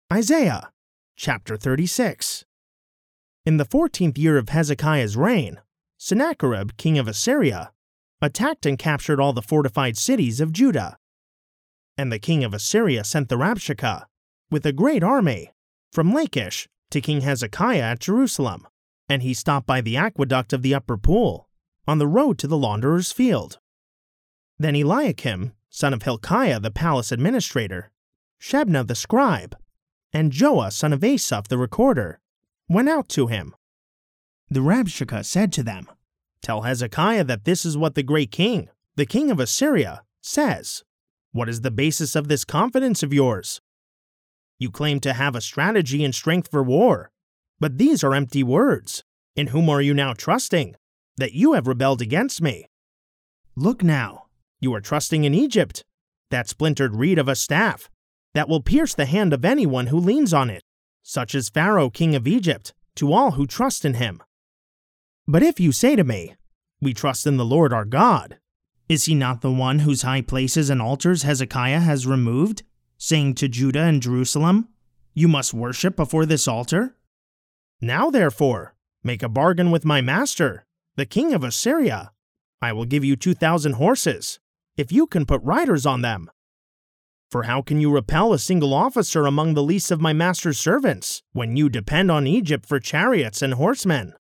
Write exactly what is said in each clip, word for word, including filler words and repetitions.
Isaiah chapter thirty-six. In the fourteenth year of Hezekiah's reign, Sennacherib, king of Assyria, attacked and captured all the fortified cities of Judah. And the king of Assyria sent the Rabshakeh, with a great army, from Lachish to King Hezekiah at Jerusalem, and he stopped by the aqueduct of the upper pool, on the road to the launderer's field. Then Eliakim, son of Hilkiah the palace administrator, Shebna the scribe, and Joah son of Asaph the recorder, went out to him. The Rabshakeh said to them, "Tell Hezekiah that this is what the great king, the king of Assyria, says. What is the basis of this confidence of yours? You claim to have a strategy and strength for war, but these are empty words. In whom are you now trusting, that you have rebelled against me? Look now, you are trusting in Egypt, that splintered reed of a staff, that will pierce the hand of anyone who leans on it, such as Pharaoh king of Egypt, to all who trust in him. But if you say to me, 'We trust in the Lord our God,' is he not the one whose high places and altars Hezekiah has removed, saying to Judah and Jerusalem, 'You must worship before this altar'? Now therefore, make a bargain with my master, the king of Assyria. I will give you two thousand horses, if you can put riders on them. For how can you repel a single officer among the least of my master's servants, when you depend on Egypt for chariots and horsemen?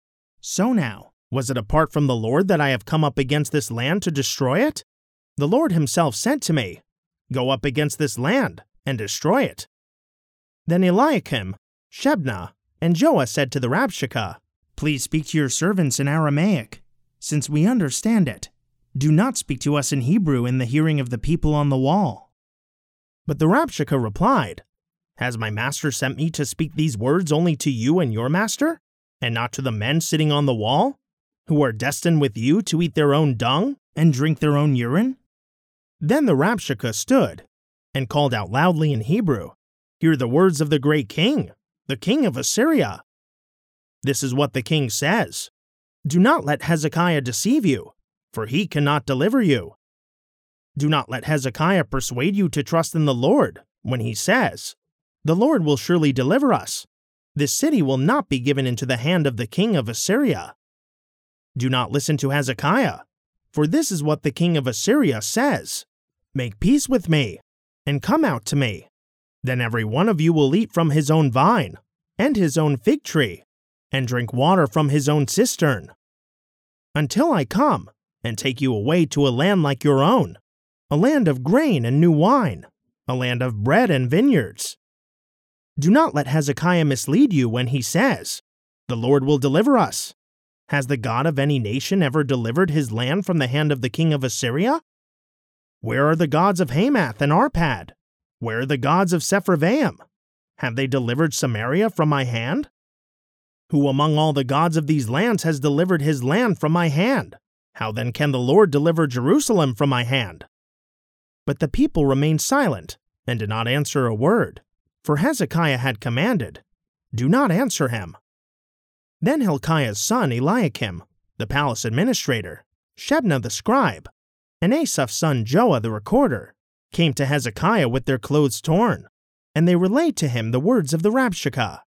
So now, was it apart from the Lord that I have come up against this land to destroy it? The Lord himself said to me, 'Go up against this land and destroy it.'" Then Eliakim, Shebna, and Joah said to the Rabshakeh, "Please speak to your servants in Aramaic, since we understand it. Do not speak to us in Hebrew in the hearing of the people on the wall." But the Rabshakeh replied, "Has my master sent me to speak these words only to you and your master, and not to the men sitting on the wall, who are destined with you to eat their own dung and drink their own urine?" Then the Rabshakeh stood and called out loudly in Hebrew, "Hear the words of the great king, the king of Assyria. This is what the king says. Do not let Hezekiah deceive you, for he cannot deliver you. Do not let Hezekiah persuade you to trust in the Lord, when he says, 'The Lord will surely deliver us. This city will not be given into the hand of the king of Assyria.' Do not listen to Hezekiah, for this is what the king of Assyria says. Make peace with me, and come out to me. Then every one of you will eat from his own vine, and his own fig tree, and drink water from his own cistern, until I come and take you away to a land like your own, a land of grain and new wine, a land of bread and vineyards. Do not let Hezekiah mislead you when he says, 'The Lord will deliver us.' Has the God of any nation ever delivered his land from the hand of the king of Assyria? Where are the gods of Hamath and Arpad? Where are the gods of Sepharvaim? Have they delivered Samaria from my hand? Who among all the gods of these lands has delivered his land from my hand? How then can the Lord deliver Jerusalem from my hand?" But the people remained silent and did not answer a word, for Hezekiah had commanded, "Do not answer him." Then Hilkiah's son Eliakim, the palace administrator, Shebna the scribe, and Asaph's son Joah the recorder, came to Hezekiah with their clothes torn, and they relayed to him the words of the Rabshakeh.